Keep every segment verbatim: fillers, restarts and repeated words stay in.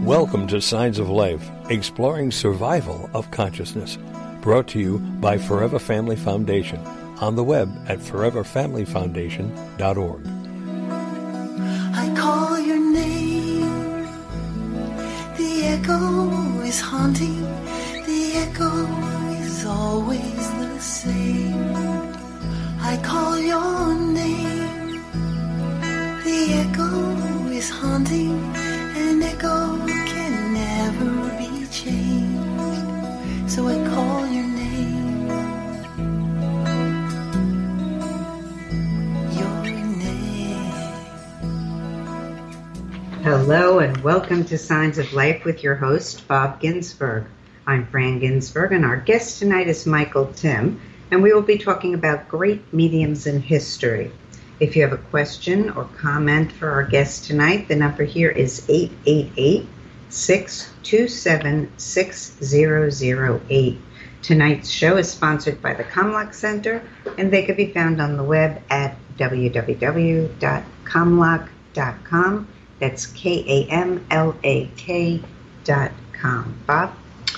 Welcome to Signs of Life, exploring survival of consciousness. Brought to you by Forever Family Foundation. On the web at forever family foundation dot org. I call your name. The echo is haunting. The echo is always the same. I call your name. The echo is haunting. An echo can never be changed. So I call your name. Your name. Hello and welcome to Signs of Life with your host, Bob Ginsberg. I'm Fran Ginsberg, and our guest tonight is Michael Tim, and we will be talking about great mediums in history. If you have a question or comment for our guest tonight, the number here is eight eight eight, six two seven, six zero zero eight. Tonight's show is sponsored by the Kamlak Center, and they can be found on the web at w w w dot kamlak dot com. That's K A M L A K dot com. Bob?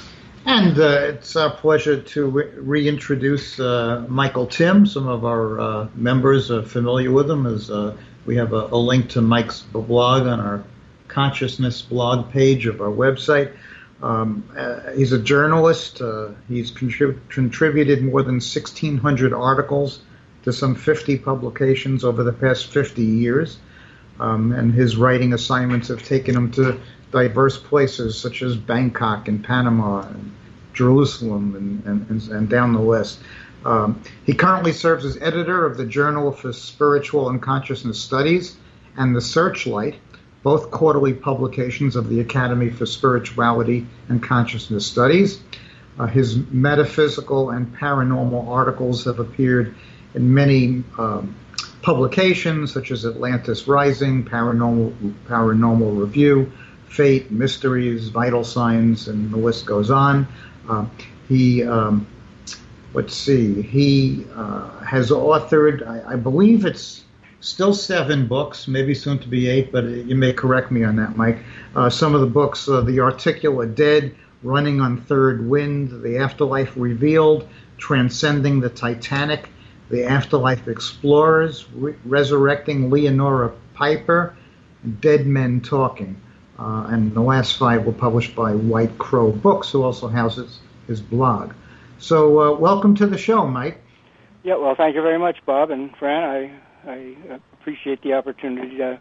And uh, it's our pleasure to re- reintroduce uh, Michael Tim. Some of our uh, members are familiar with him, as uh, we have a, a link to Mike's blog on our Consciousness blog page of our website. Um, uh, he's a journalist. Uh, he's contrib- contributed more than sixteen hundred articles to some fifty publications over the past fifty years. Um, and his writing assignments have taken him to diverse places such as Bangkok and Panama and Jerusalem and, and, and, and down the west. Um, he currently serves as editor of the Journal for Spiritual and Consciousness Studies and the Searchlight, both quarterly publications of the Academy for Spirituality and Consciousness Studies. Uh, his metaphysical and paranormal articles have appeared in many um, publications such as Atlantis Rising, Paranormal, Paranormal Review, Fate, Mysteries, Vital Signs, and the list goes on. Uh, he, um, let's see, he uh, has authored, I, I believe it's still seven books, maybe soon to be eight, but you may correct me on that, Mike. Uh, some of the books, uh, The Articulate Dead, Running on Third Wind, The Afterlife Revealed, Transcending the Titanic, The Afterlife Explorers, Re- Resurrecting Leonora Piper, Dead Men Talking. Uh, and the last five were published by White Crow Books, who also houses his blog. So uh, welcome to the show, Mike. Yeah, well, thank you very much, Bob and Fran. I, I appreciate the opportunity to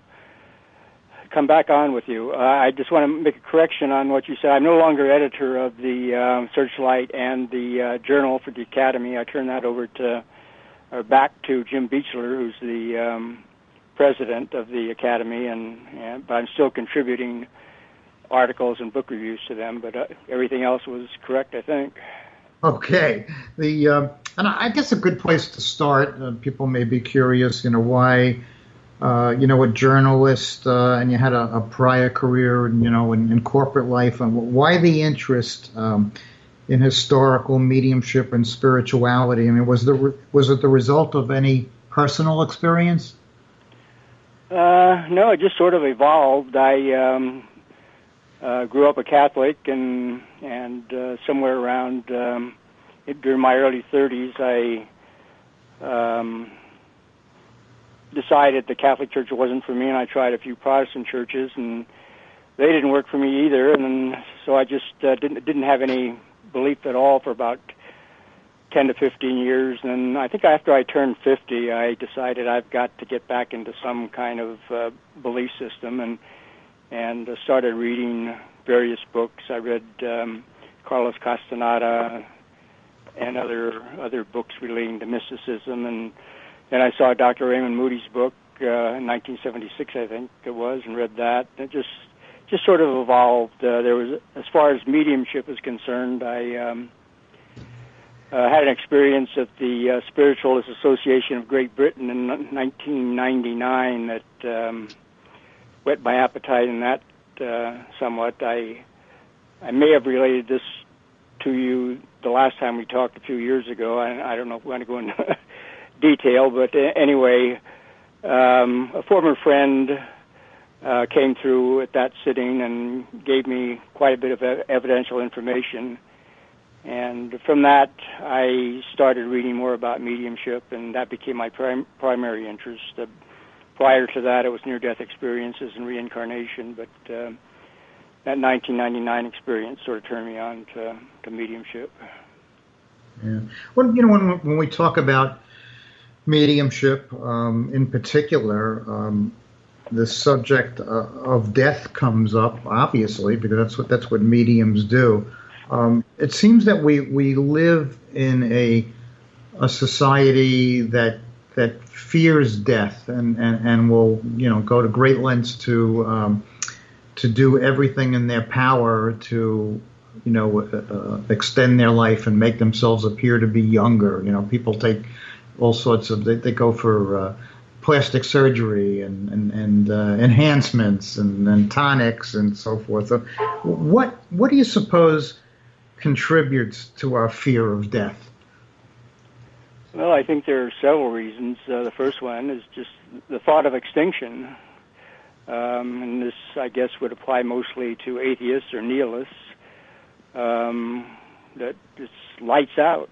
come back on with you. Uh, I just want to make a correction on what you said. I'm no longer editor of the um, Searchlight and the uh, Journal for the Academy. I turned that over to, or back to Jim Beechler, who's the um, president of the Academy, and, and but I'm still contributing articles and book reviews to them, but uh, everything else was correct, I think. Okay. The uh, and I guess a good place to start, uh, people may be curious, you know, why, uh, you know, a journalist, uh, and you had a, a prior career, you know, in, in corporate life, and why the interest um, in historical mediumship and spirituality? I mean, was the was it the result of any personal experience? Uh, no, it just sort of evolved. I um, uh, grew up a Catholic, and and uh, somewhere around um, it, during my early thirties, I um, decided the Catholic Church wasn't for me, and I tried a few Protestant churches, and they didn't work for me either. And then, so I just uh, didn't didn't have any belief at all for about ten to fifteen years, and I think after I turned fifty, I decided I've got to get back into some kind of uh, belief system, and and uh, started reading various books. I read um, Carlos Castaneda and other other books relating to mysticism, and then I saw Doctor Raymond Moody's book uh, in nineteen seventy-six, I think it was, and read that. It just just sort of evolved. Uh, there was, as far as mediumship is concerned, I um, Uh, had an experience at the uh, Spiritualist Association of Great Britain in nineteen ninety-nine that um, whet my appetite in that uh, somewhat. I I may have related this to you the last time we talked a few years ago. I, I don't know if we want to go into detail, but uh, anyway, um, a former friend uh, came through at that sitting and gave me quite a bit of ev- evidential information. And from that, I started reading more about mediumship, and that became my prim- primary interest. Uh, prior to that, it was near-death experiences and reincarnation, but uh, that nineteen ninety-nine experience sort of turned me on to, to mediumship. Yeah. Well, you know, when when we talk about mediumship, um, in particular, um, the subject uh, of death comes up, obviously, because that's what that's what mediums do. Um, it seems that we, we live in a a society that that fears death and, and, and will, you know, go to great lengths to um, to do everything in their power to, you know, uh, extend their life and make themselves appear to be younger. You know, people take all sorts of, they, they go for uh, plastic surgery and, and, and uh, enhancements and, and tonics and so forth. So what what do you suppose contributes to our fear of death? Well, I think there are several reasons. Uh, the first one is just the thought of extinction. Um, and this, I guess, would apply mostly to atheists or nihilists. Um, that it's lights out.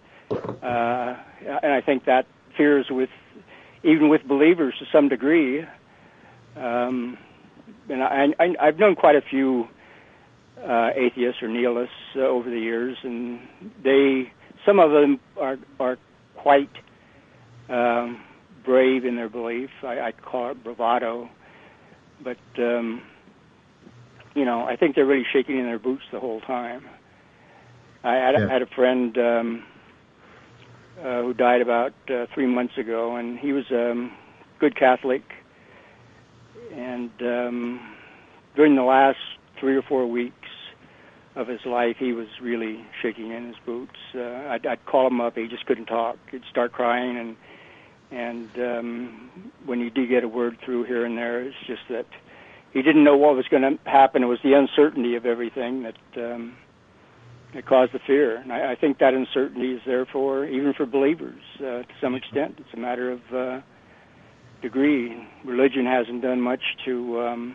uh, and I think that fears with, even with believers to some degree. Um, and I, I, I've known quite a few uh, atheists or nihilists uh, over the years, and they, some of them are are quite um, brave in their belief. I, I call it bravado, but um, you know, I think they're really shaking in their boots the whole time. I had, yeah. had a friend um, uh, who died about uh, three months ago, and he was a um, good Catholic. And um, during the last three or four weeks of his life, he was really shaking in his boots. Uh, I'd, I'd call him up; he just couldn't talk. He'd start crying, and and um, when you do get a word through here and there, it's just that he didn't know what was going to happen. It was the uncertainty of everything that um, that caused the fear. And I, I think that uncertainty is there for even for believers uh, to some extent. It's a matter of uh, degree. Religion hasn't done much to um,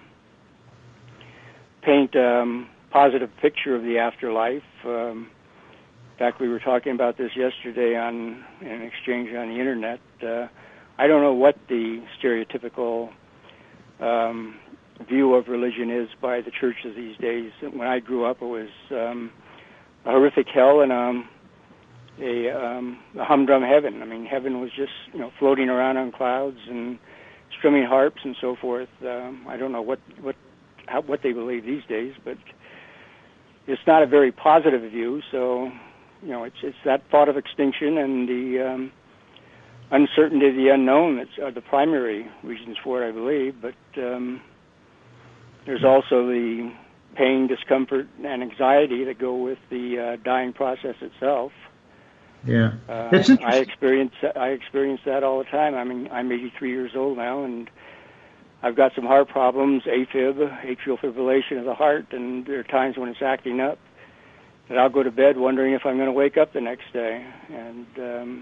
paint a um, positive picture of the afterlife. Um, in fact, we were talking about this yesterday on an exchange on the internet. Uh, I don't know what the stereotypical um, view of religion is by the churches these days. When I grew up, it was um, a horrific hell and um, a, um, a humdrum heaven. I mean, heaven was just, you know, floating around on clouds and strumming harps and so forth. Um, I don't know what what how, what they believe these days, but it's not a very positive view. So, you know, it's it's that thought of extinction and the um, uncertainty of the unknown that's are the primary reasons for it, I believe. But um, there's also the pain, discomfort, and anxiety that go with the uh, dying process itself. Yeah, uh, it's I experience I experience that all the time. I mean, I'm eighty-three years old now, and I've got some heart problems, AFib, atrial fibrillation of the heart, and there are times when it's acting up that I'll go to bed wondering if I'm going to wake up the next day. And um,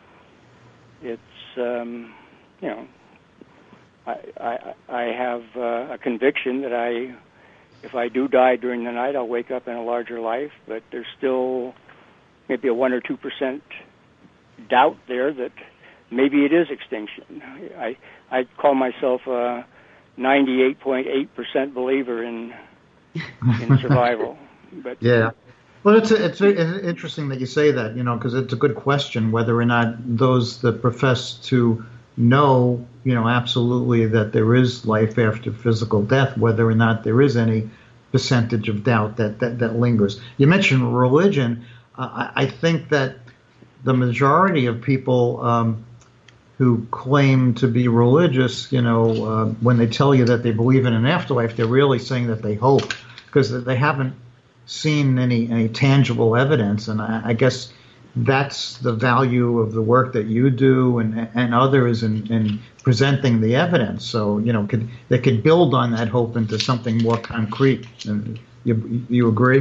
it's um, you know, I I, I have uh, a conviction that I, if I do die during the night, I'll wake up in a larger life. But there's still maybe a one or two percent doubt there that maybe it is extinction. I I call myself a ninety-eight point eight percent believer in in survival. But yeah, well, it's a, it's, a, it's interesting that you say that, you know, because it's a good question whether or not those that profess to know, you know, absolutely that there is life after physical death, whether or not there is any percentage of doubt that that, that lingers. You mentioned religion. Uh, I, I think that the majority of people um, who claim to be religious, you know, uh, when they tell you that they believe in an afterlife, they're really saying that they hope, because they haven't seen any, any tangible evidence. And I, I guess that's the value of the work that you do and, and others in, in presenting the evidence. So, you know, could, they could build on that hope into something more concrete. And you, you agree?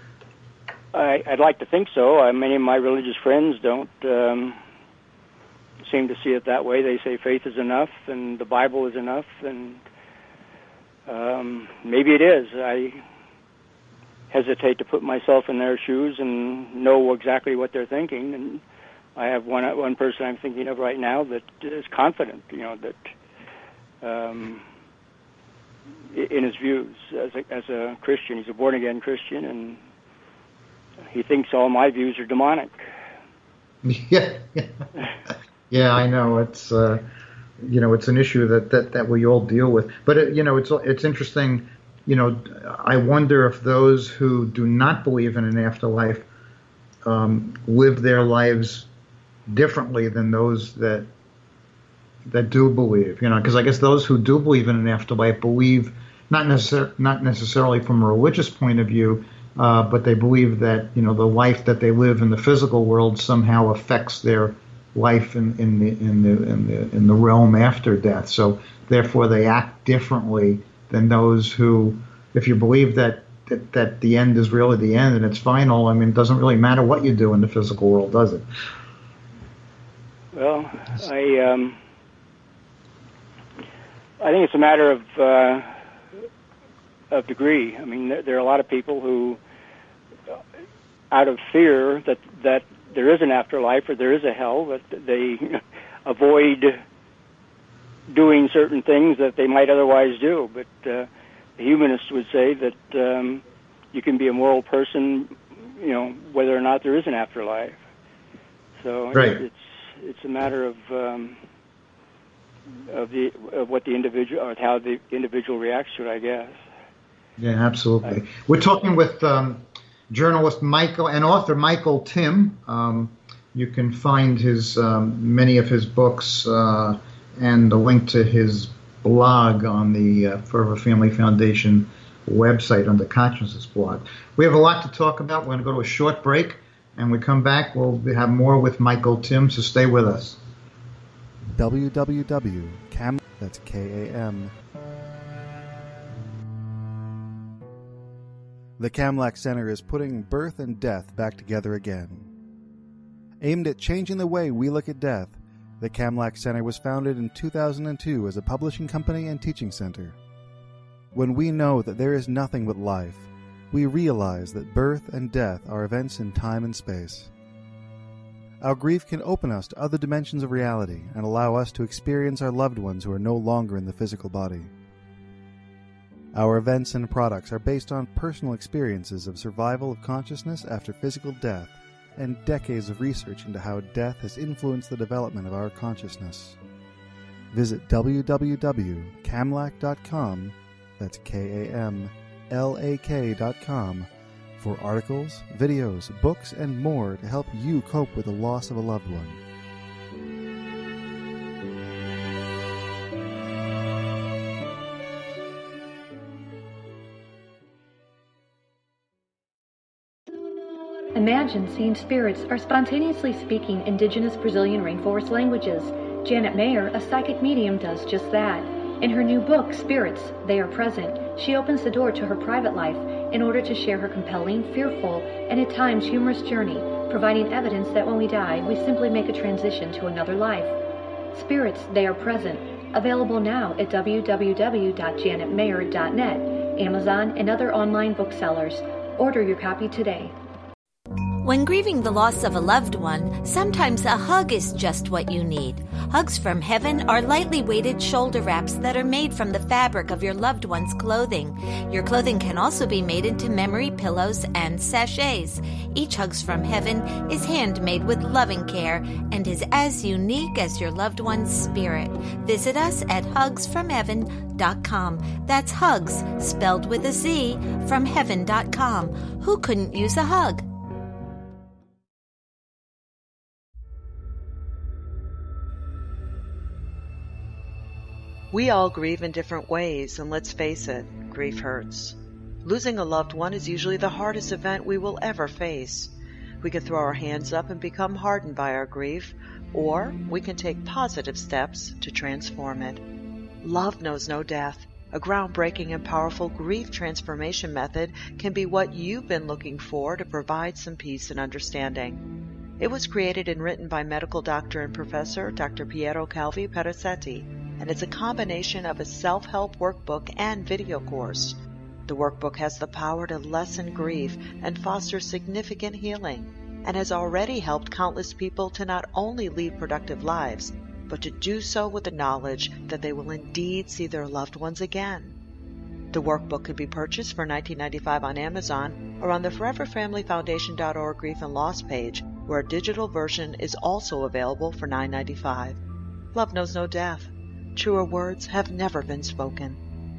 I, I'd like to think so. Uh, many of my religious friends don't um, seem to see it that way. They say faith is enough and the Bible is enough, and Um, maybe it is. I hesitate to put myself in their shoes and know exactly what they're thinking. And I have one one person I'm thinking of right now that is confident, you know, that um, in his views as a, as a Christian. He's a born-again Christian, and he thinks all my views are demonic. Yeah, yeah, I know. It's uh, you know, it's an issue that, that, that we all deal with. But it, you know, it's it's interesting. You know, I wonder if those who do not believe in an afterlife um, live their lives differently than those that that do believe. You know, because I guess those who do believe in an afterlife believe not necessar- not necessarily from a religious point of view. Uh, but they believe that, you know, the life that they live in the physical world somehow affects their life in, in the in the in the in the realm after death. So therefore, they act differently than those who, if you believe that, that that the end is really the end and it's final. I mean, it doesn't really matter what you do in the physical world, does it? Well, I um, I think it's a matter of. Uh, of degree. I mean, there, there are a lot of people who, out of fear that that there is an afterlife or there is a hell, that they avoid doing certain things that they might otherwise do. But uh, the humanists would say that um, you can be a moral person, you know, whether or not there is an afterlife. So right. it's it's a matter of um, of the of what the individual or how the individual reacts to it, I guess. Yeah, absolutely. We're talking with um, journalist Michael and author Michael Timm. Um, you can find his um, many of his books uh, and a link to his blog on the uh, Forever Family Foundation website under Consciousness blog. We have a lot to talk about. We're going to go to a short break, and when we come back, we'll have more with Michael Timm, so stay with us. w w w dot cam that's K A M The Kamlach Center is putting birth and death back together again. Aimed at changing the way we look at death, the Kamlach Center was founded in two thousand two as a publishing company and teaching center. When we know that there is nothing but life, we realize that birth and death are events in time and space. Our grief can open us to other dimensions of reality and allow us to experience our loved ones who are no longer in the physical body. Our events and products are based on personal experiences of survival of consciousness after physical death and decades of research into how death has influenced the development of our consciousness. Visit w w w dot kamlach dot com, that's K A M L A K dot com, for articles, videos, books, and more to help you cope with the loss of a loved one. Imagine seeing spirits are spontaneously speaking indigenous Brazilian rainforest languages. Janet Mayer, a psychic medium, does just that. In her new book, Spirits, They Are Present, she opens the door to her private life in order to share her compelling, fearful, and at times humorous journey, providing evidence that when we die, we simply make a transition to another life. Spirits, They Are Present, available now at w w w dot janet mayer dot net, Amazon, and other online booksellers. Order your copy today. When grieving the loss of a loved one, sometimes a hug is just what you need. Hugs from Heaven are lightly weighted shoulder wraps that are made from the fabric of your loved one's clothing. Your clothing can also be made into memory pillows and sachets. Each Hugs from Heaven is handmade with loving care and is as unique as your loved one's spirit. Visit us at hugs from heaven dot com. That's Hugs, spelled with a Z, from heaven dot com. Who couldn't use a hug? We all grieve in different ways, and let's face it, grief hurts. Losing a loved one is usually the hardest event we will ever face. We can throw our hands up and become hardened by our grief, or we can take positive steps to transform it. Love knows no death. A groundbreaking and powerful grief transformation method can be what you've been looking for to provide some peace and understanding. It was created and written by medical doctor and professor Doctor Piero Calvi Perazzetti and it's a combination of a self-help workbook and video course. The workbook has the power to lessen grief and foster significant healing, and has already helped countless people to not only lead productive lives, but to do so with the knowledge that they will indeed see their loved ones again. The workbook could be purchased for nineteen ninety-five dollars on Amazon or on the forever family foundation dot org Grief and Loss page, where a digital version is also available for nine ninety-five. Love knows no death. Truer words have never been spoken.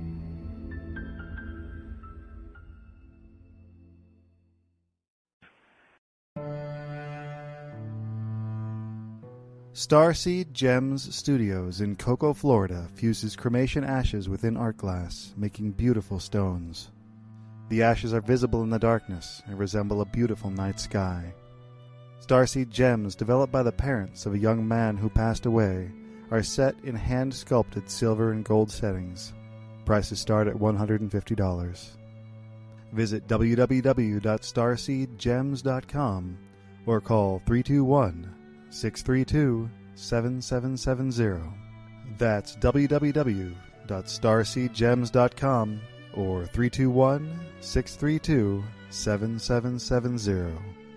Starseed Gems Studios in Cocoa, Florida fuses cremation ashes within art glass, making beautiful stones. The ashes are visible in the darkness and resemble a beautiful night sky. Starseed Gems, developed by the parents of a young man who passed away, are set in hand-sculpted silver and gold settings. Prices start at one hundred fifty dollars. Visit w w w dot starseed gems dot com or call three two one, six three two, seven seven seven zero. That's w w w dot starseed gems dot com or three two one, six three two, seven seven seven zero.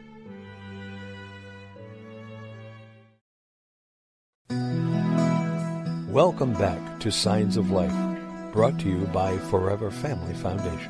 Welcome back to Signs of Life, brought to you by Forever Family Foundation.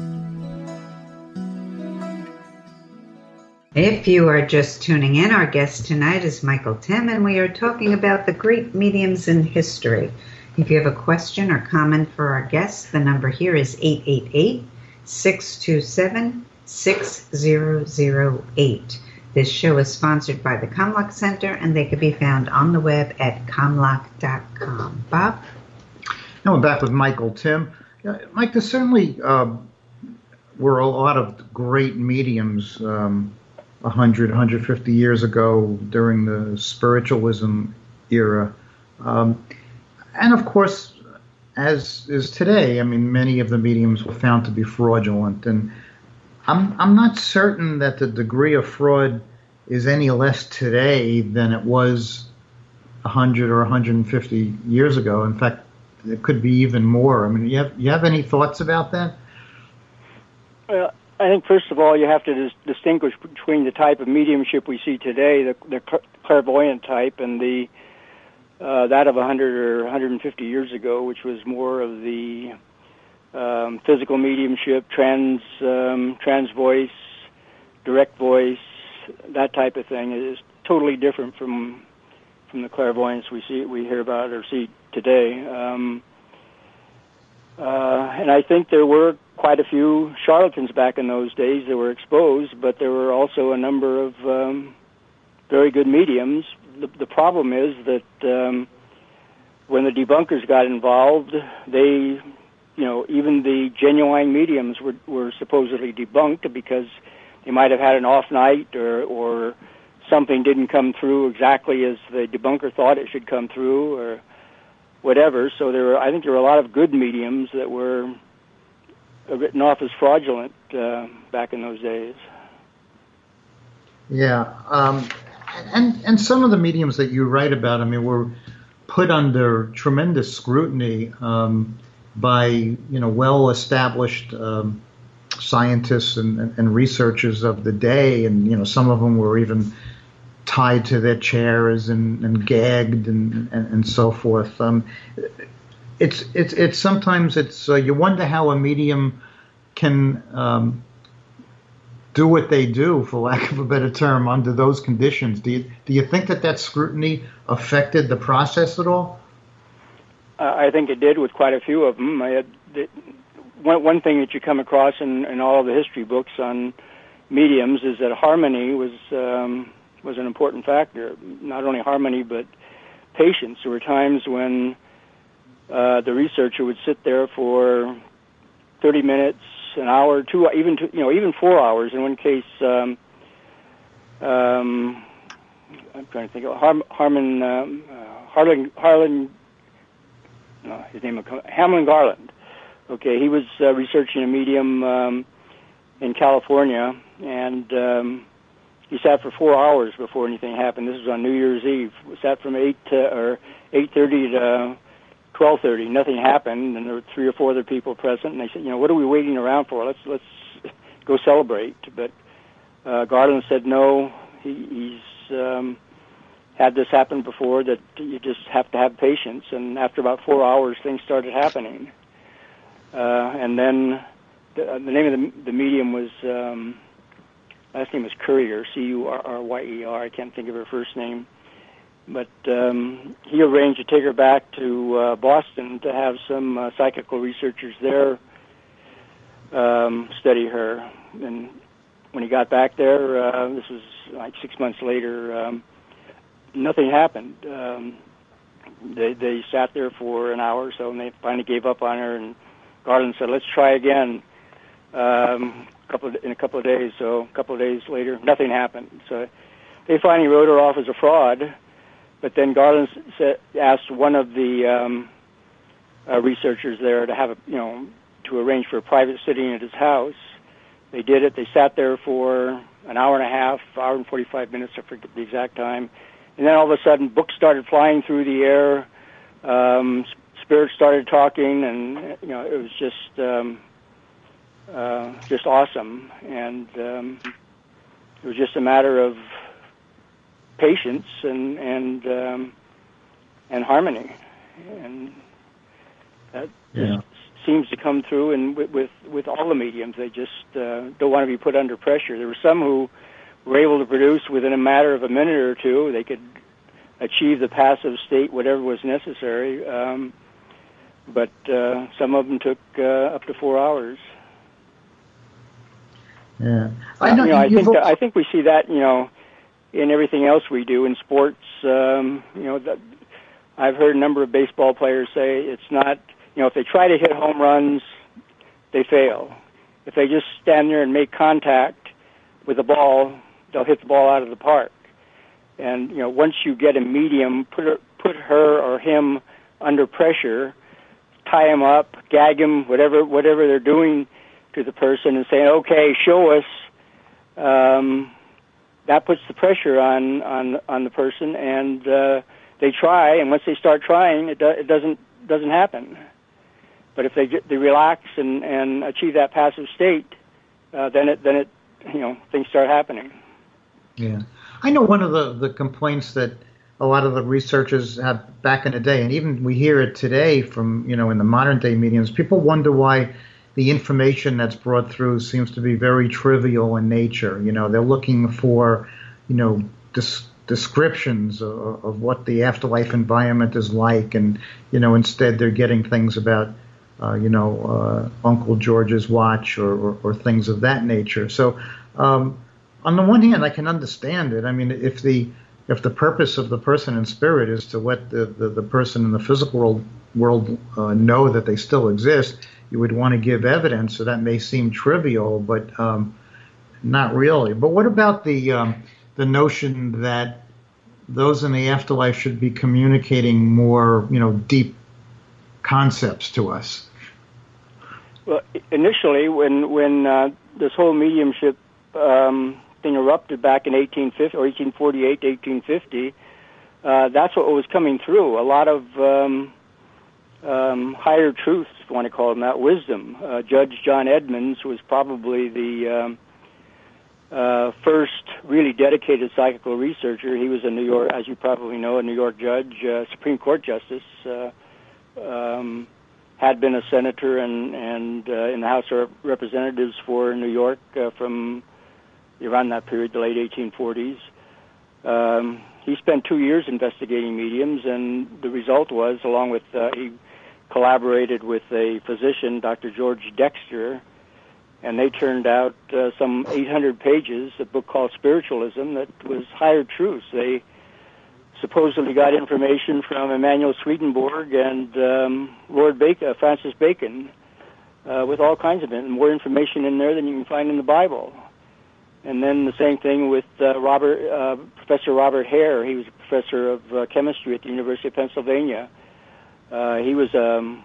If you are just tuning in, our guest tonight is Michael Tim, and we are talking about the great mediums in history. If you have a question or comment for our guest, the number here is eight eight eight, six two seven, six zero zero eight. This show is sponsored by the Comlock Center, and they can be found on the web at comlock dot com. Bob? Now we're back with Michael Tim. Uh, Mike, there certainly uh, were a lot of great mediums um, one hundred, one hundred fifty years ago during the spiritualism era. Um, and of course, as is today, I mean, many of the mediums were found to be fraudulent. And I'm, I'm not certain that the degree of fraud is any less today than it was one hundred or one hundred fifty years ago. In fact, it could be even more. I mean, you have, you have any thoughts about that? Well, I think, first of all, you have to dis- distinguish between the type of mediumship we see today, the, the clairvoyant type, and the uh, that of one hundred or one hundred fifty years ago, which was more of the um, physical mediumship, trans um, trans voice, direct voice, that type of thing. It is totally different from from the clairvoyance we see, we hear about or see today. Um, uh, and I think there were quite a few charlatans back in those days that were exposed, but there were also a number of um, very good mediums. The, the problem is that um, when the debunkers got involved, they, you know, even the genuine mediums were, were supposedly debunked because they might have had an off night or, or something didn't come through exactly as the debunker thought it should come through or whatever. So there were, I think there were a lot of good mediums that were written off as fraudulent uh, back in those days. Yeah, um, and and some of the mediums that you write about, I mean, were put under tremendous scrutiny um, by you know well-established um, scientists and, and researchers of the day, and you know some of them were even tied to their chairs and, and gagged and, and and so forth. Um, It's it's it's sometimes it's uh, you wonder how a medium can um, do what they do, for lack of a better term, under those conditions. Do you do you think that that scrutiny affected the process at all? Uh, I think it did with quite a few of them. I had, the, one one thing that you come across in, in all of the history books on mediums is that harmony was um, was an important factor. Not only harmony, but patience. There were times when Uh, the researcher would sit there for thirty minutes, an hour, two, even two, you know, even four hours. In one case, um, um, I'm trying to think of Har- Harmon, um, uh, Harlan, Harlan, no, his name was Hamlin Garland. Okay, he was uh, researching a medium um, in California, and um, he sat for four hours before anything happened. This was on New Year's Eve. We sat from eight to, or eight thirty to twelve thirty. Nothing happened, and there were three or four other people present, and they said, you know, what are we waiting around for? Let's let's go celebrate. But uh, Garland said no. He, he's um, had this happen before, that you just have to have patience. And after about four hours, things started happening. Uh, and then the, uh, the name of the, the medium was, um, last name was Currier, C U R R Y E R. I can't think of her first name. But um, he arranged to take her back to uh, Boston to have some uh, psychical researchers there um, study her. And when he got back there, uh, this was like six months later, um, nothing happened. Um, they, they sat there for an hour or so, and they finally gave up on her. And Garland said, "Let's try again." Um, a couple of, in a couple of days. So a couple of days later, nothing happened. So they finally wrote her off as a fraud. But then Garland said, asked one of the um, uh, researchers there to have a, you know, to arrange for a private sitting at his house. They did it. They sat there for an hour and a half, hour and forty-five minutes. I forget the exact time. And then all of a sudden, books started flying through the air. Um, spirits started talking, and you know, it was just um, uh, just awesome. And um, it was just a matter of patience and and um, and harmony, and that yeah. seems to come through. And with, with with all the mediums, they just uh, don't want to be put under pressure. There were some who were able to produce within a matter of a minute or two. They could achieve the passive state, whatever was necessary. Um, but uh, some of them took uh, up to four hours. Yeah, I know. Uh, you know I think also... I think we see that. You know. In everything else we do in sports, um, you know, the, I've heard a number of baseball players say it's not, you know, if they try to hit home runs, they fail. If they just stand there and make contact with the ball, they'll hit the ball out of the park. And, you know, once you get a medium, put her, put her or him under pressure, tie him up, gag him, whatever, whatever they're doing to the person, and saying, okay, show us, um, that puts the pressure on, on, on the person, and uh, they try, and once they start trying, it, do, it doesn't doesn't happen. But if they get, they relax and, and achieve that passive state, uh, then it then it you know things start happening. Yeah, I know one of the, the complaints that a lot of the researchers have back in the day, and even we hear it today from you know in the modern day mediums. People wonder why the information that's brought through seems to be very trivial in nature. You know, they're looking for, you know, des- descriptions of, of what the afterlife environment is like, and you know, instead they're getting things about, uh, you know, uh, Uncle George's watch or, or, or things of that nature. So, um, on the one hand, I can understand it. I mean, if the if the purpose of the person in spirit is to let the, the, the person in the physical world, world uh, know that they still exist, you would want to give evidence, so that may seem trivial, but um, not really. But what about the um, the notion that those in the afterlife should be communicating more, you know, deep concepts to us? Well, initially, when when uh, this whole mediumship um, thing erupted back in eighteen fifty or eighteen forty-eight to eighteen fifty, uh, that's what was coming through. A lot of um, um, higher truths, if you want to call them that, wisdom. Uh, Judge John Edmonds was probably the um, uh, first really dedicated psychical researcher. He was a New York, as you probably know, a New York judge, uh, Supreme Court justice, uh, um, had been a senator and, and uh, in the House of Representatives for New York uh, from around that period, the late eighteen forties. Um, he spent two years investigating mediums, and the result was, along with, uh, he collaborated with a physician, Doctor George Dexter, and they turned out uh, some eight hundred pages, a book called Spiritualism, that was higher truths. They supposedly got information from Emanuel Swedenborg and um, Lord Bacon, uh, Francis Bacon, uh, with all kinds of it, and more information in there than you can find in the Bible. And then the same thing with uh, Robert, uh, Professor Robert Hare. He was a professor of uh, chemistry at the University of Pennsylvania. Uh, he was um,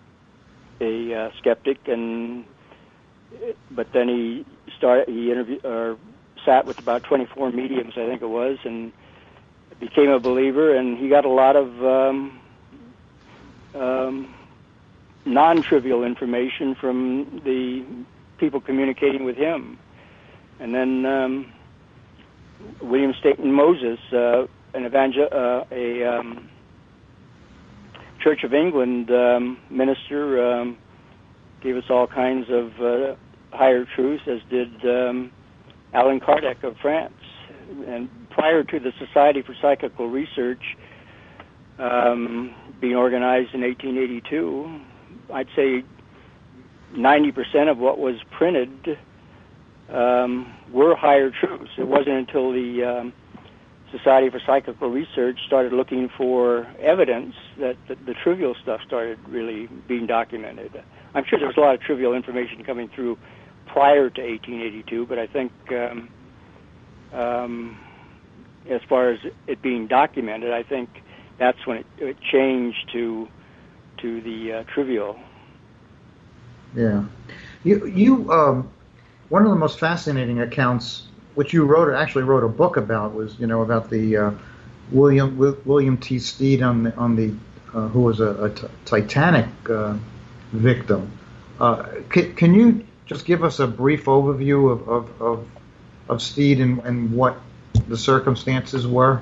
a uh, skeptic, and but then he started. He interviewed or sat with about twenty-four mediums, I think it was, and became a believer. And he got a lot of um, uh, um, non-trivial information from the people communicating with him. And then um, William Staten Moses, uh, an evangel- uh, a um, Church of England um, minister, um, gave us all kinds of uh, higher truths, as did um, Allan Kardec of France. And prior to the Society for Psychical Research um, being organized in eighteen eighty-two, I'd say ninety percent of what was printed um, were higher truths. It wasn't until the um, Society for Psychical Research started looking for evidence that the, the trivial stuff started really being documented. I'm sure there was a lot of trivial information coming through prior to eighteen eighty-two, but I think um, um, as far as it being documented, I think that's when it, it changed to to the uh, trivial. Yeah, you you um, one of the most fascinating accounts, which you wrote actually wrote a book about, was you know about the uh, William William T. Stead on the on the uh, who was a, a t- Titanic uh, victim. Uh, can, can you just give us a brief overview of of of, of Stead and, and what the circumstances were?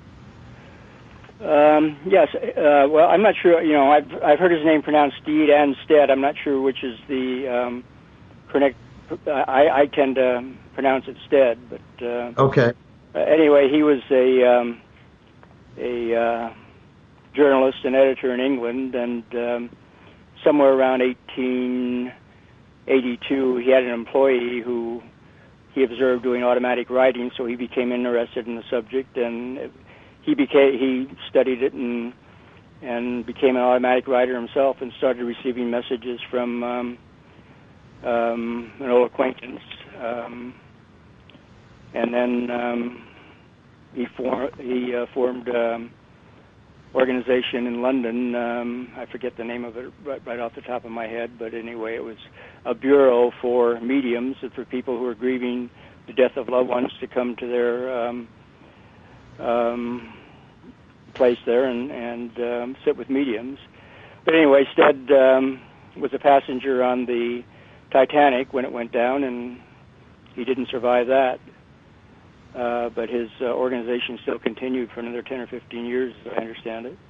Um, yes. Uh, well, I'm not sure. You know, I've I've heard his name pronounced Stead and Stead. I'm not sure which is the um, correct. I, I tend to pronounce it Stead, but uh, okay. Uh, anyway, he was a um, a uh, journalist and editor in England, and um, somewhere around eighteen eighty-two, he had an employee who he observed doing automatic writing, so he became interested in the subject, and he became he studied it and and became an automatic writer himself, and started receiving messages from um, um, an old acquaintance, um, and then um, he, for, he uh, formed an organization in London. Um, I forget the name of it right, right off the top of my head, but anyway, it was a bureau for mediums and for people who are grieving the death of loved ones to come to their um, um, place there and, and um, sit with mediums. But anyway, Stead um, was a passenger on the Titanic when it went down, and he didn't survive that. Uh, but his uh, organization still continued for another ten or fifteen years, as I understand it.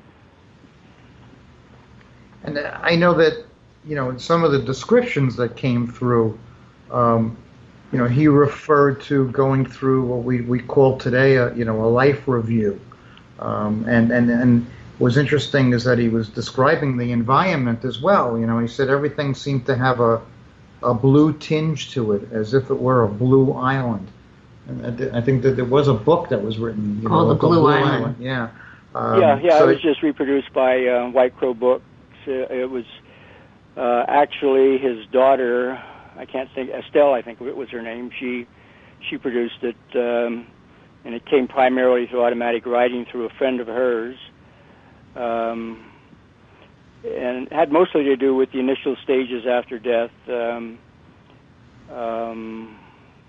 And I know that, you know, in some of the descriptions that came through, um, you know, he referred to going through what we, we call today, a, you know, a life review. Um, and, and, and what's interesting is that he was describing the environment as well. You know, he said everything seemed to have a, a blue tinge to it, as if it were a blue island. And I think that there was a book that was written, you called know, The Blue, Blue Island. Island. Yeah. Um, yeah, yeah, so it was just reproduced by uh, White Crow Books. Uh, it was uh, actually his daughter, I can't think, Estelle, I think it was her name. She she produced it, um, and it came primarily through automatic writing through a friend of hers, um, and it had mostly to do with the initial stages after death. Um, um,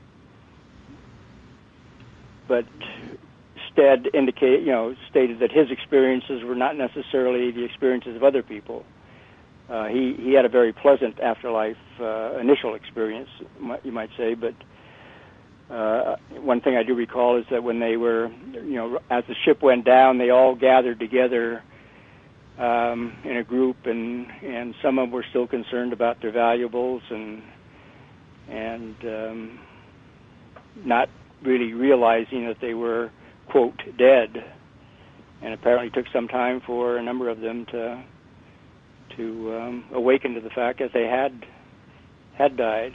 but Stead indicated, you know, stated that his experiences were not necessarily the experiences of other people. Uh, he he had a very pleasant afterlife uh, initial experience, you might say. But uh, one thing I do recall is that when they were, you know, as the ship went down, they all gathered together um, in a group, and and some of them were still concerned about their valuables and and um, not really realizing that they were, quote, dead. And apparently took some time for a number of them to to um, awaken to the fact that they had had died.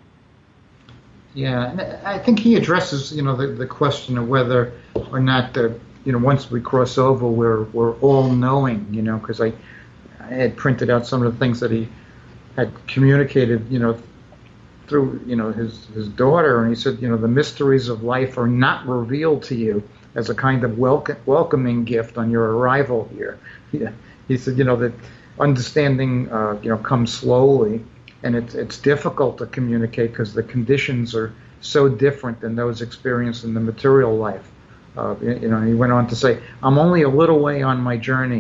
Yeah, and I think he addresses, you know, the, the question of whether or not the, you know, once we cross over, we're we're all knowing, you know, because I, I had printed out some of the things that he had communicated, you know, through, you know, his his daughter, and he said, you know, the mysteries of life are not revealed to you as a kind of welcome, welcoming gift on your arrival here. Yeah. He said, you know, that understanding, uh, you know, comes slowly, and it's it's difficult to communicate because the conditions are so different than those experienced in the material life. Uh, you know, he went on to say, I'm only a little way on my journey,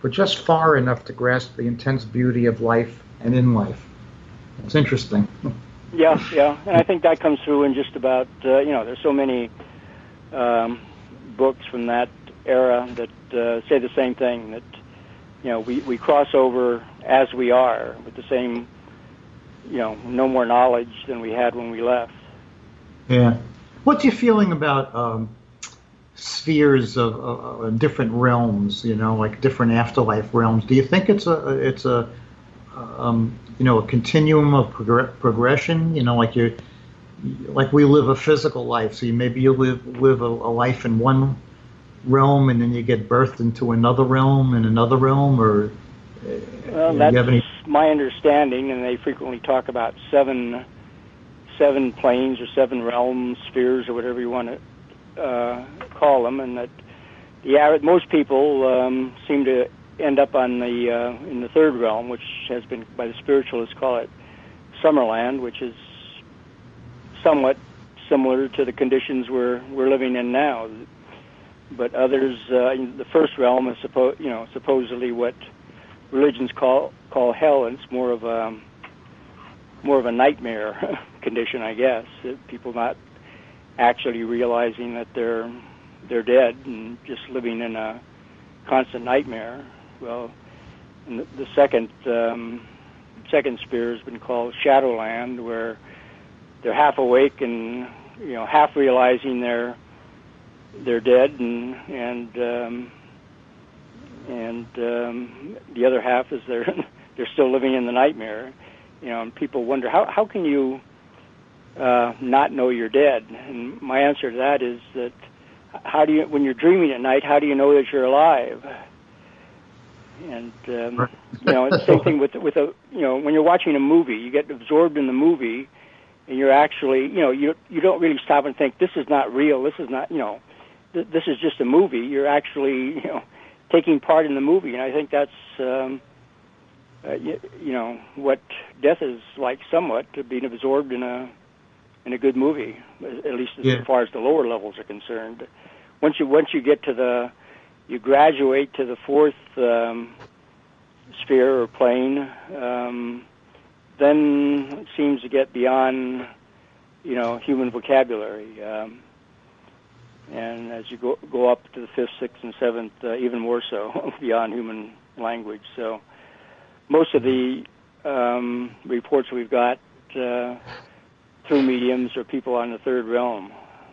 but just far enough to grasp the intense beauty of life and in life. It's interesting. Yeah, yeah, and I think that comes through in just about, uh, you know, there's so many um, books from that era that uh, say the same thing, that, you know, we, we cross over as we are with the same, you know, no more knowledge than we had when we left. Yeah. What's your feeling about um, spheres of uh, different realms, you know, like different afterlife realms? Do you think it's a, it's a, um, you know, a continuum of prog- progression, you know, like you, like we live a physical life, so you, maybe you live live a, a life in one realm, and then you get birthed into another realm and another realm, or well, you that's have any... my understanding, and they frequently talk about seven, seven planes or seven realms, spheres, or whatever you want to uh, call them, and that the average, most people um, seem to end up on the uh, in the third realm, which has been, by the spiritualists, call it Summerland, which is somewhat similar to the conditions we're we're living in now. But others, uh, the first realm is suppo- you know supposedly what religions call call hell, and it's more of a more of a nightmare condition, I guess. People not actually realizing that they're they're dead and just living in a constant nightmare. Well, and the, the second um, second sphere has been called Shadowland, where they're half awake and, you know, half realizing they're they're dead, and and um, and um, the other half is they're they're still living in the nightmare. You know, and people wonder how how can you uh, not know you're dead? And my answer to that is that how do you, when you're dreaming at night, how do you know that you're alive? And um, you know, it's the same thing with with a you know when you're watching a movie, you get absorbed in the movie, and you're actually you know you you don't really stop and think, this is not real, this is not you know th- this is just a movie. You're actually you know taking part in the movie, and I think that's um, uh, you, you know what death is like, somewhat, to being absorbed in a in a good movie, at least as Yeah. far as the lower levels are concerned. Once you once you get to the you graduate to the fourth um, sphere or plane, um, then it seems to get beyond, you know, human vocabulary. Um, and as you go go up to the fifth, sixth, and seventh, uh, even more so, beyond human language. So most of the um, reports we've got uh, through mediums are people on the third realm.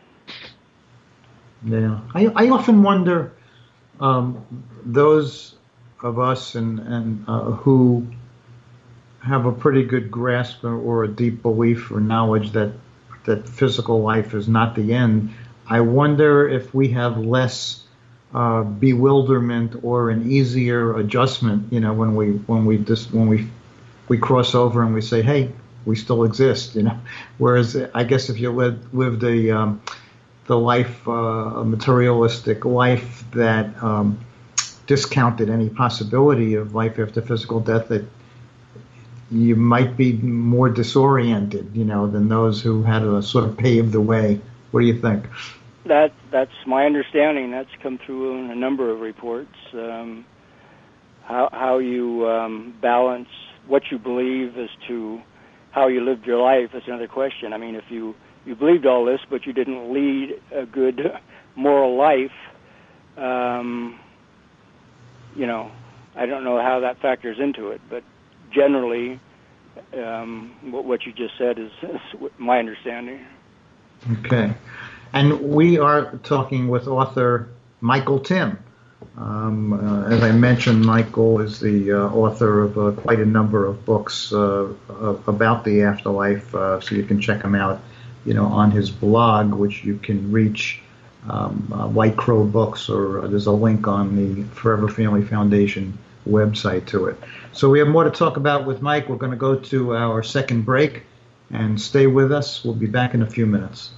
Yeah, I, I often wonder, um, those of us and, and uh, who have a pretty good grasp or, or a deep belief or knowledge that that physical life is not the end. I wonder if we have less uh, bewilderment or an easier adjustment. You know, when we when we just when we we cross over and we say, "Hey, we still exist." You know, whereas I guess if you lived lived a um, the life, uh, a materialistic life that um, discounted any possibility of life after physical death, that you might be more disoriented, you know, than those who had to sort of pave the way. What do you think? That that's my understanding. That's come through in a number of reports. Um, how how you um, balance what you believe as to how you lived your life is another question. I mean, if you you believed all this, but you didn't lead a good moral life, um, you know, I don't know how that factors into it, but generally, um, what, what you just said is, is my understanding. Okay. And we are talking with author Michael Timm. Um, uh, as I mentioned, Michael is the uh, author of uh, quite a number of books uh, uh, about the afterlife, uh, so you can check him out, you know, on his blog, which you can reach, um, uh, White Crow Books, or uh, there's a link on the Forever Family Foundation website to it. So we have more to talk about with Mike. We're going to go to our second break, and stay with us. We'll be back in a few minutes.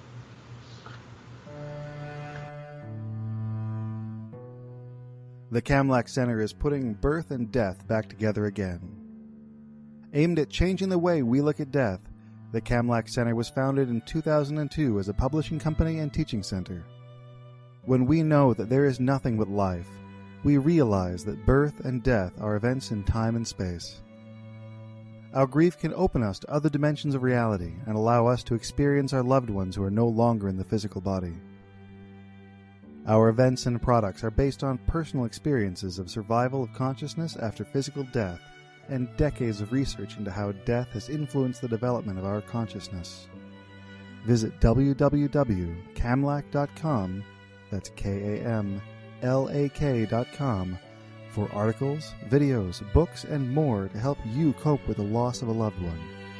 The Kamlach Center is putting birth and death back together again. Aimed at changing the way we look at death, the Kamlach Center was founded in two thousand two as a publishing company and teaching center. When we know that there is nothing but life, we realize that birth and death are events in time and space. Our grief can open us to other dimensions of reality and allow us to experience our loved ones who are no longer in the physical body. Our events and products are based on personal experiences of survival of consciousness after physical death and decades of research into how death has influenced the development of our consciousness. Visit w w w dot kamlak dot com, that's K A M L A K dot com, for articles, videos, books, and more to help you cope with the loss of a loved one.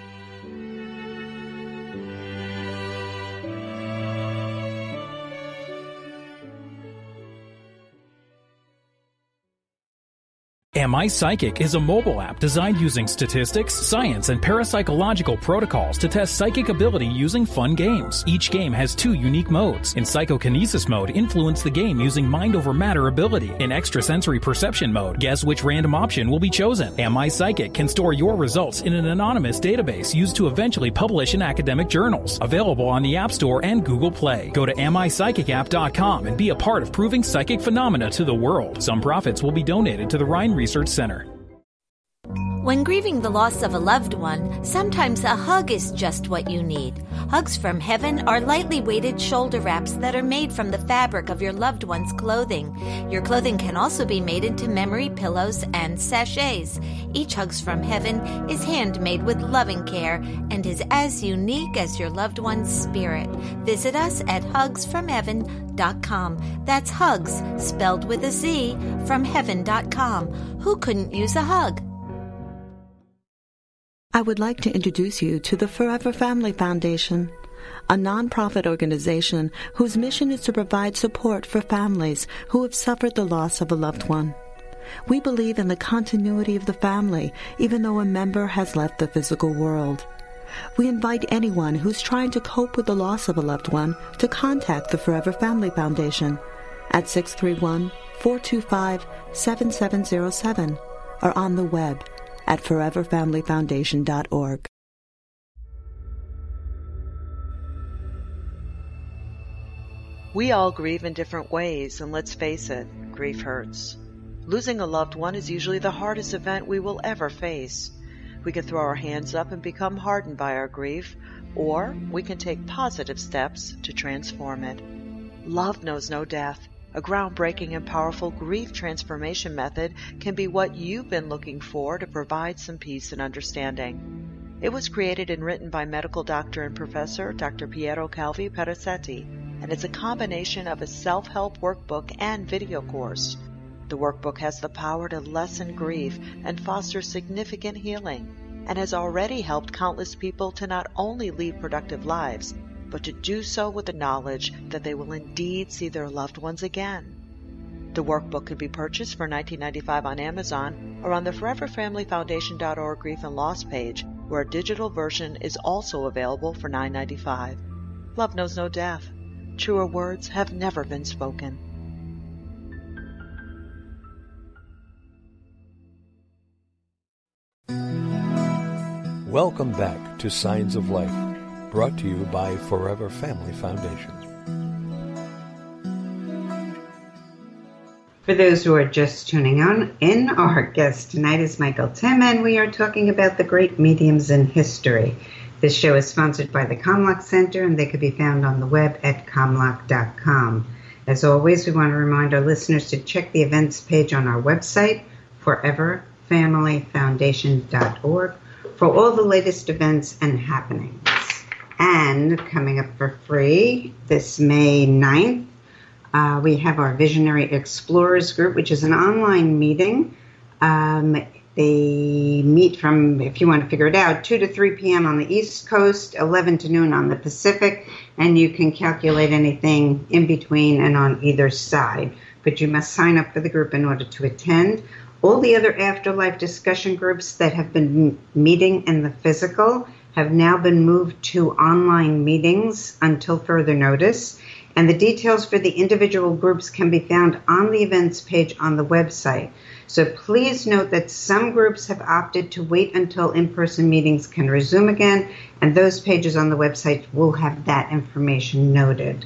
Am I Psychic is a mobile app designed using statistics, science, and parapsychological protocols to test psychic ability using fun games. Each game has two unique modes. In psychokinesis mode, influence the game using mind over matter ability. In extrasensory perception mode, guess which random option will be chosen. Am I Psychic can store your results in an anonymous database used to eventually publish in academic journals. Available on the App Store and Google Play. Go to am I psychic app dot com and be a part of proving psychic phenomena to the world. Some profits will be donated to the Rhine Research Center. When grieving the loss of a loved one, sometimes a hug is just what you need. Hugs from Heaven are lightly weighted shoulder wraps that are made from the fabric of your loved one's clothing. Your clothing can also be made into memory pillows and sachets. Each Hugs from Heaven is handmade with loving care and is as unique as your loved one's spirit. Visit us at hugs from heaven dot com. That's hugs, spelled with a Z, from heaven dot com. Who couldn't use a hug? I would like to introduce you to the Forever Family Foundation, a nonprofit organization whose mission is to provide support for families who have suffered the loss of a loved one. We believe in the continuity of the family, even though a member has left the physical world. We invite anyone who's trying to cope with the loss of a loved one to contact the Forever Family Foundation at six three one, four two five, seven seven zero seven or on the web at forever family foundation dot org. We all grieve in different ways, and let's face it, grief hurts. Losing a loved one is usually the hardest event we will ever face. We can throw our hands up and become hardened by our grief, or we can take positive steps to transform it. Love knows no death. A groundbreaking and powerful grief transformation method can be what you've been looking for to provide some peace and understanding. It was created and written by medical doctor and professor Doctor Piero Calvi Perazzetti, and it's a combination of a self-help workbook and video course. The workbook has the power to lessen grief and foster significant healing, and has already helped countless people to not only lead productive lives, but to do so with the knowledge that they will indeed see their loved ones again. The workbook can be purchased for nineteen ninety-five dollars on Amazon or on the forever family foundation dot org Grief and Loss page, where a digital version is also available for nine ninety-five. Love knows no death. Truer words have never been spoken. Welcome back to Signs of Life, brought to you by Forever Family Foundation. For those who are just tuning on in, our guest tonight is Michael Tim, and we are talking about the great mediums in history. This show is sponsored by the Kamlak Center, and they can be found on the web at kamlak dot com. As always, we want to remind our listeners to check the events page on our website, forever family foundation dot org, for all the latest events and happenings. And coming up for free this May ninth, uh, we have our Visionary Explorers group, which is an online meeting. Um, they meet from, if you want to figure it out, two to three p.m. on the East Coast, eleven to noon on the Pacific, and you can calculate anything in between and on either side. But you must sign up for the group in order to attend. All the other afterlife discussion groups that have been meeting in the physical have now been moved to online meetings until further notice, and the details for the individual groups can be found on the events page on the website. So please note that some groups have opted to wait until in-person meetings can resume again, and those pages on the website will have that information noted.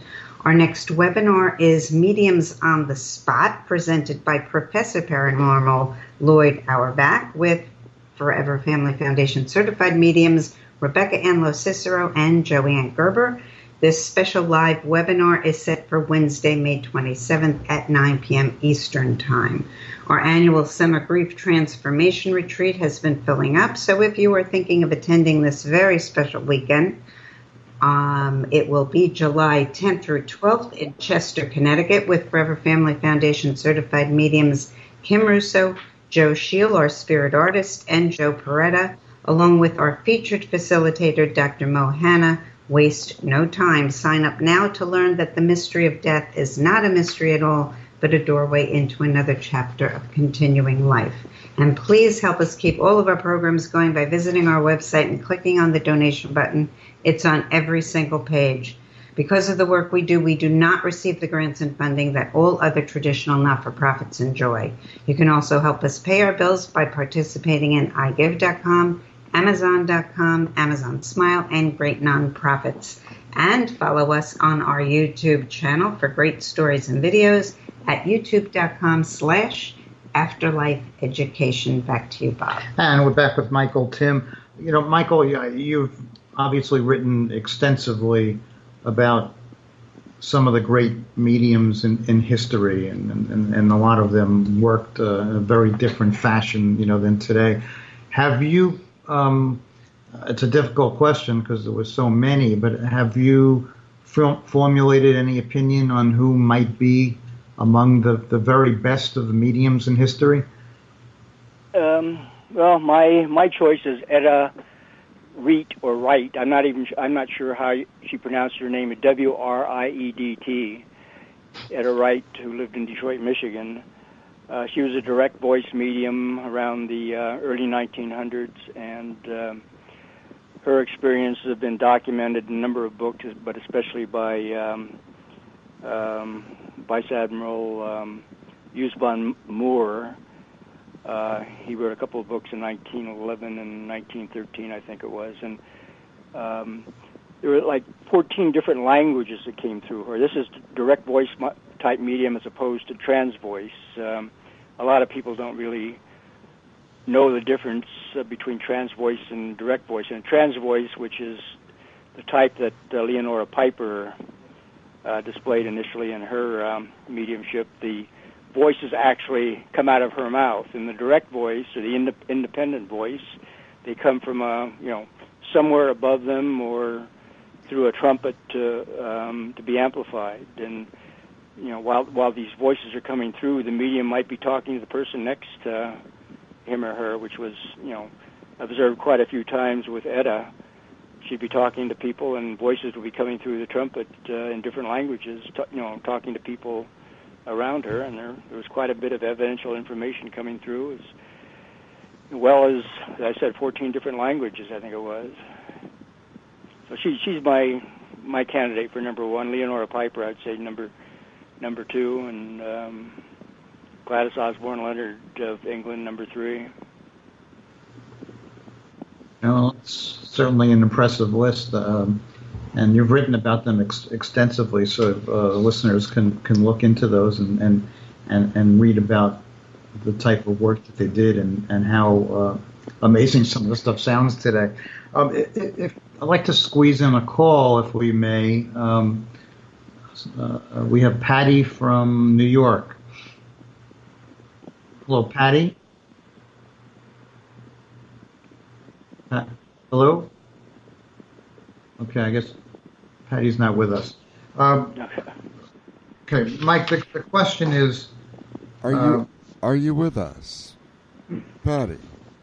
Our next webinar is Mediums on the Spot, presented by Professor Paranormal Lloyd Auerbach with Forever Family Foundation certified mediums Rebecca Ann Cicero and Joanne Gerber. This special live webinar is set for Wednesday, May twenty-seventh at nine p.m. Eastern Time. Our annual Summer Grief Transformation Retreat has been filling up, so if you are thinking of attending this very special weekend, um, it will be July tenth through twelfth in Chester, Connecticut, with Forever Family Foundation certified mediums Kim Russo, Joe Scheel, our spirit artist, and Joe Peretta, along with our featured facilitator, Doctor Mo Hanna. Waste no time. Sign up now to learn that the mystery of death is not a mystery at all, but a doorway into another chapter of continuing life. And please help us keep all of our programs going by visiting our website and clicking on the donation button. It's on every single page. Because of the work we do, we do not receive the grants and funding that all other traditional not-for-profits enjoy. You can also help us pay our bills by participating in i give dot com, Amazon dot com, Amazon Smile, and great nonprofits. And follow us on our YouTube channel for great stories and videos at youtube dot com slash afterlife education. Back to you, Bob. And we're back with Michael Tim. You know, Michael, you've obviously written extensively about some of the great mediums in, in history, and, and, and a lot of them worked uh, in a very different fashion, you know, than today. Have you Um, it's a difficult question because there were so many, but have you f- formulated any opinion on who might be among the, the very best of the mediums in history? Um, well, my my choice is Etta Reet or Wright. I'm not even I'm not sure how she pronounced her name. W R I E D T. Etta Wright, who lived in Detroit, Michigan. Uh, she was a direct voice medium around the uh, early nineteen hundreds, and um, her experiences have been documented in a number of books, but especially by um, um, Vice Admiral um, Usbon Moore. Uh, he wrote a couple of books in nineteen eleven and nineteen thirteen, I think it was, and um, there were like fourteen different languages that came through her. This is direct voice type medium as opposed to trans voice. Um, a lot of people don't really know the difference uh, between trans voice and direct voice. And trans voice, which is the type that uh, Leonora Piper uh, displayed initially in her um, mediumship, the voices actually come out of her mouth. In the direct voice, or the ind- independent voice, they come from uh, you know somewhere above them or through a trumpet to um, to be amplified. And you know, while while these voices are coming through, the medium might be talking to the person next to him or her, which was, you know, observed quite a few times with Etta. She'd be talking to people, and voices would be coming through the trumpet uh, in different languages, t- you know, talking to people around her, and there, there was quite a bit of evidential information coming through, as well as, as I said, fourteen different languages, I think it was. So she, she's my my candidate for number one. Leonora Piper, I'd say number number two, and um, Gladys Osborne Leonard of England, number three. Well, it's certainly an impressive list, um, and you've written about them ex- extensively, so uh, listeners can, can look into those and, and, and, and read about the type of work that they did and, and how uh, amazing some of the stuff sounds today. Um, if, if I'd like to squeeze in a call, if we may. Um, uh, we have Patty from New York. Hello, Patty. Uh, hello? Okay, I guess Patty's not with us. Um, okay, Mike, the, the question is... Are uh, you are you with us? Patty.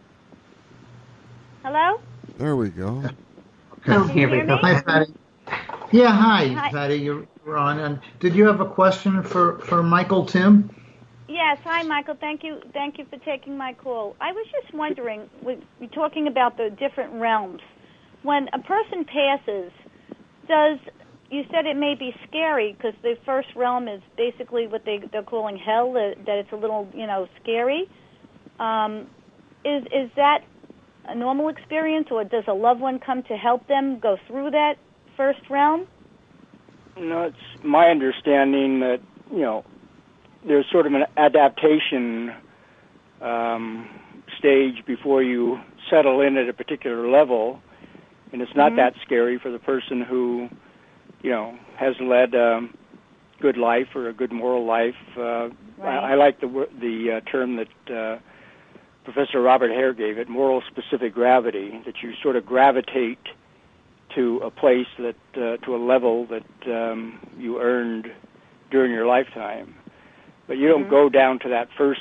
Hello? There we go. Okay. Oh, here we go. Hi, Patty. Yeah, hi, Hi. Patty. You're on. And did you have a question for, for Michael Tim? Yes, hi, Michael. Thank you Thank you for taking my call. I was just wondering, we- we're talking about the different realms. When a person passes, does, you said it may be scary because the first realm is basically what they, they're calling hell, that that it's a little, you know, scary. Um, is is that a normal experience, or does a loved one come to help them go through that first realm? No, it's my understanding that, you know, there's sort of an adaptation um, stage before you settle in at a particular level, and it's not mm-hmm. that scary for the person who, you know, has led a good life or a good moral life. Uh, right. I, I like the the uh, term that uh, Professor Robert Hare gave it, moral specific gravity, that you sort of gravitate to a place that, uh, to a level that um, you earned during your lifetime. But you don't mm-hmm. go down to that first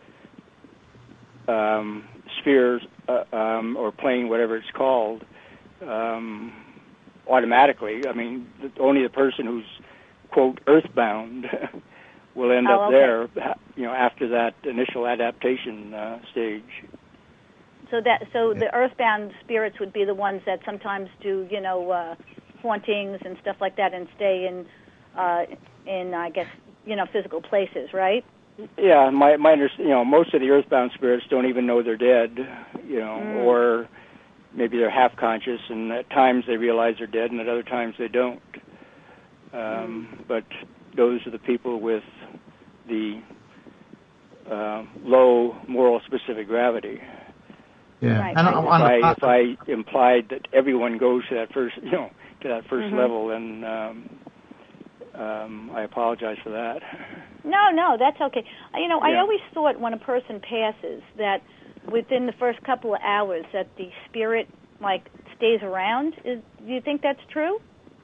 um, sphere uh, um, or plane, whatever it's called, um, automatically. I mean, only the person who's, quote, earthbound will end oh, up okay. there, you know, after that initial adaptation uh, stage. So that so the earthbound spirits would be the ones that sometimes do, you know, uh, hauntings and stuff like that, and stay in, uh, in I guess, you know, physical places, right? Yeah, my my you know, most of the earthbound spirits don't even know they're dead, you know, mm. or maybe they're half conscious, and at times they realize they're dead, and at other times they don't. Um, mm. But those are the people with the uh, low moral specific gravity. Yeah, right. and if, on, I, on, if I implied that everyone goes to that first, you know, to that first mm-hmm. level, then um, um, I apologize for that. No, no, that's okay. You know, Yeah. I always thought when a person passes that within the first couple of hours that the spirit like stays around. Is do you think that's true?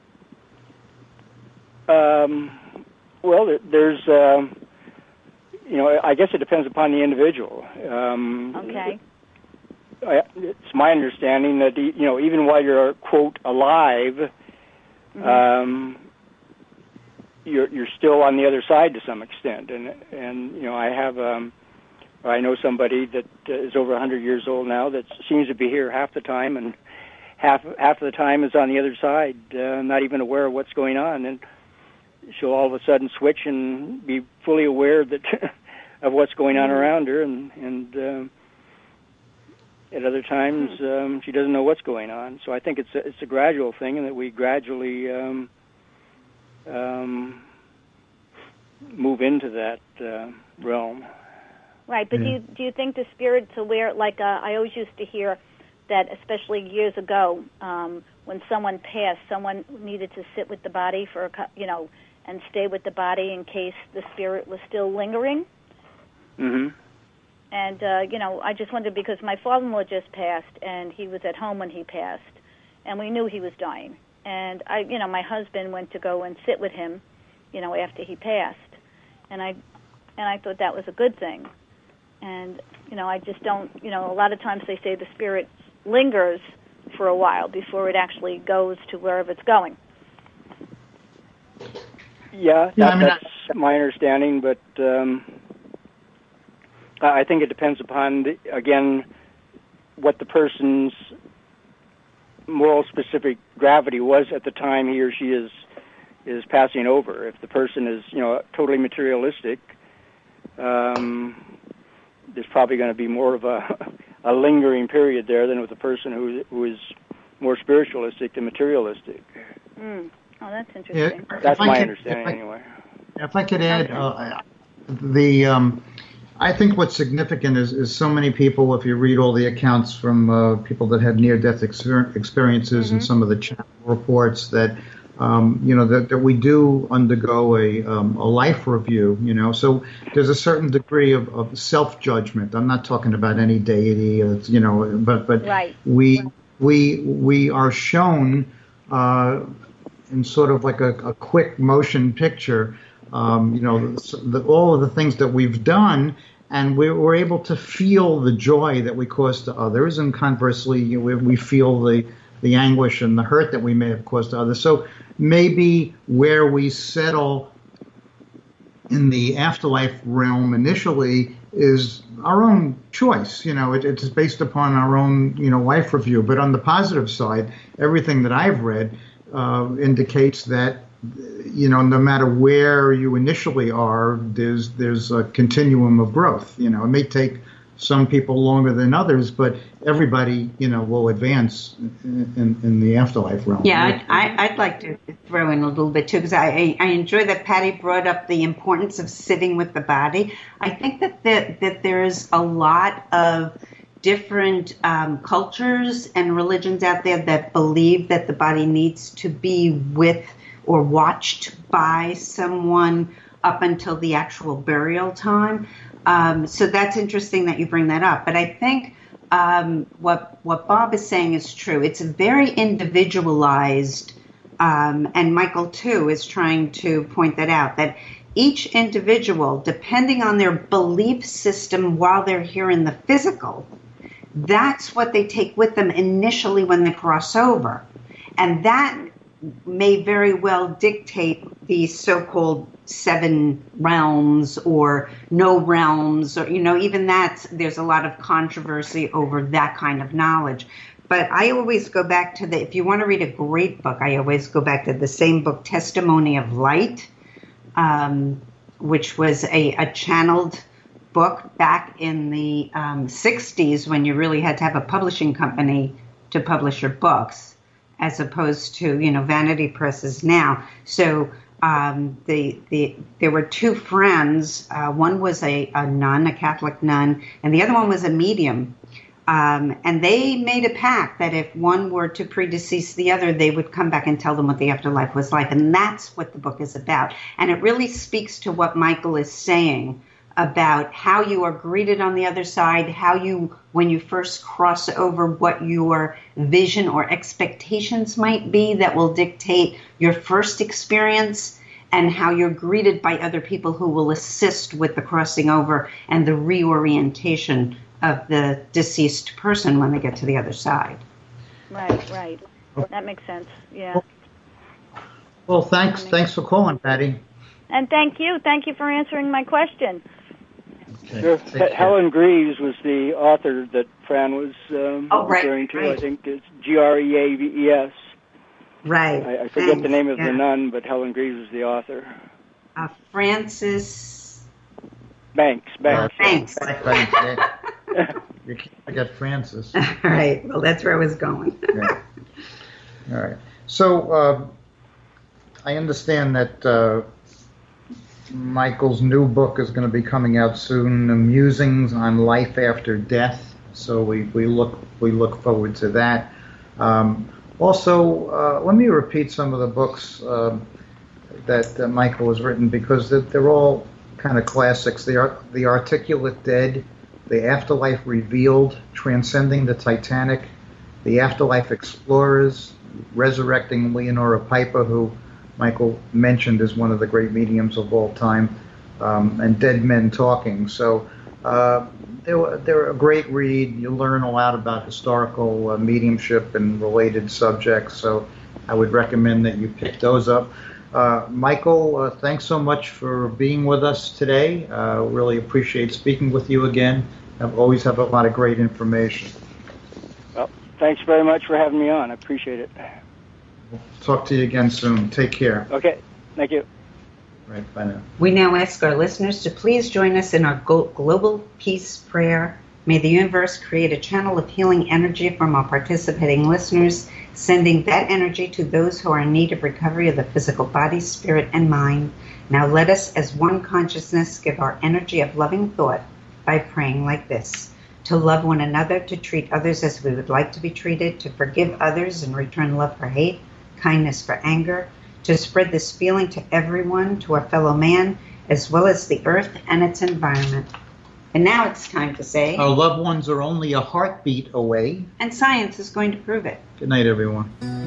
Um, well, there, there's, um, you know, I guess it depends upon the individual. Um, okay. I, it's my understanding that, you know, even while you're, quote, alive, mm-hmm. um, you're you're still on the other side to some extent. And, and you know, I have, um, I know somebody that is over one hundred years old now that seems to be here half the time, and half half of the time is on the other side, uh, not even aware of what's going on. And she'll all of a sudden switch and be fully aware that of what's going on around her, and and uh, at other times um, she doesn't know what's going on. So I think it's a, it's a gradual thing, and that we gradually um, um, move into that uh, realm. Right, but Yeah. do you do you think the spirit's aware? Like uh, I always used to hear that, especially years ago, um, when someone passed, someone needed to sit with the body for a cou- you know, and stay with the body in case the spirit was still lingering. Mm-hmm. And uh, you know, I just wondered because my father-in-law just passed, and he was at home when he passed, and we knew he was dying. And I, you know, my husband went to go and sit with him, you know, after he passed, and I, and I thought that was a good thing. And, you know, I just don't, you know, a lot of times they say the spirit lingers for a while before it actually goes to wherever it's going. Yeah, Yeah, that, I mean, that's my understanding, but um, I think it depends upon, the, again, what the person's moral specific gravity was at the time he or she is is passing over. If the person is, you know, totally materialistic, um, there's probably going to be more of a, a lingering period there than with a person who who is more spiritualistic than materialistic. Mm. Oh, that's interesting. Yeah, That's my could, understanding, if I, anyway. If I could add, uh, the um, I think what's significant is, is so many people, if you read all the accounts from uh, people that had near-death exper- experiences mm-hmm. and some of the channel reports, that Um, you know, that, that we do undergo a, um, a life review, you know, so there's a certain degree of, of self-judgment. I'm not talking about any deity, uh, you know, but, but right. we, we, we are shown uh, in sort of like a, a quick motion picture, um, you know, the, all of the things that we've done, and we're, we're able to feel the joy that we cause to others, and conversely, we, we feel the the anguish and the hurt that we may have caused to others. So maybe where we settle in the afterlife realm initially is our own choice. You know, it, it's based upon our own, you know, life review. But on the positive side, everything that I've read uh, indicates that, you know, no matter where you initially are, there's there's a continuum of growth. You know, it may take some people longer than others, but everybody, you know, will advance in, in, in the afterlife realm. Yeah, I, I'd like to throw in a little bit too, because I, I enjoy that Patty brought up the importance of sitting with the body. I think that that, that there's a lot of different um, cultures and religions out there that believe that the body needs to be with or watched by someone up until the actual burial time. Um, so that's interesting that you bring that up. But I think um, what what Bob is saying is true. It's very individualized, um, and Michael, too, is trying to point that out, that each individual, depending on their belief system while they're here in the physical, that's what they take with them initially when they cross over. And that may very well dictate the so-called seven realms or no realms, or, you know, even that's, there's a lot of controversy over that kind of knowledge. But I always go back to the, if you want to read a great book, I always go back to the same book, Testimony of Light, um, which was a, a channeled book back in the um, sixties when you really had to have a publishing company to publish your books, as opposed to, you know, vanity presses now. So um, the the there were two friends. Uh, one was a, a nun, a Catholic nun, and the other one was a medium. Um, and they made a pact that if one were to predecease the other, they would come back and tell them what the afterlife was like. And that's what the book is about. And it really speaks to what Michael is saying about how you are greeted on the other side, how you, when you first cross over, what your vision or expectations might be that will dictate your first experience, and how you're greeted by other people who will assist with the crossing over and the reorientation of the deceased person when they get to the other side. Right, right. That makes sense, yeah. Well, thanks, thanks for calling, Patty. And thank you. Thank you for answering my question. Okay. Sure. H- Helen Greaves was the author that Fran was um, oh, right, referring to. right. I think it's G R E A V E S. Right. I, I forget Thanks. the name of yeah. the nun, but Helen Greaves was the author. Uh, Francis Banks. Banks. Uh, Banks. Banks. Yeah. You can't forget Francis. All right. Well, that's where I was going. Yeah. All right. So uh, I understand that uh, Michael's new book is going to be coming out soon, Musings on Life After Death. So we, we look we look forward to that. Um, also, uh, let me repeat some of the books uh, that uh, Michael has written, because they're, they're all kind of classics. The Art, The Articulate Dead, The Afterlife Revealed, Transcending the Titanic, The Afterlife Explorers, Resurrecting Leonora Piper, who Michael mentioned as one of the great mediums of all time, um, and Dead Men Talking. So uh, they're, they're a great read. You learn a lot about historical uh, mediumship and related subjects, so I would recommend that you pick those up. Uh, Michael, uh, thanks so much for being with us today. Uh, really appreciate speaking with you again. I always have a lot of great information. Well, thanks very much for having me on. I appreciate it. Talk to you again soon. Take care. Okay. Thank you. Right. Bye now. We now ask our listeners to please join us in our global peace prayer. May the universe create a channel of healing energy from our participating listeners, sending that energy to those who are in need of recovery of the physical body, spirit, and mind. Now let us, as one consciousness, give our energy of loving thought by praying like this: to love one another, to treat others as we would like to be treated, to forgive others and return love for hate, kindness for anger, to spread this feeling to everyone, to our fellow man, as well as the earth and its environment. And now it's time to say, our loved ones are only a heartbeat away. And science is going to prove it. Good night, everyone.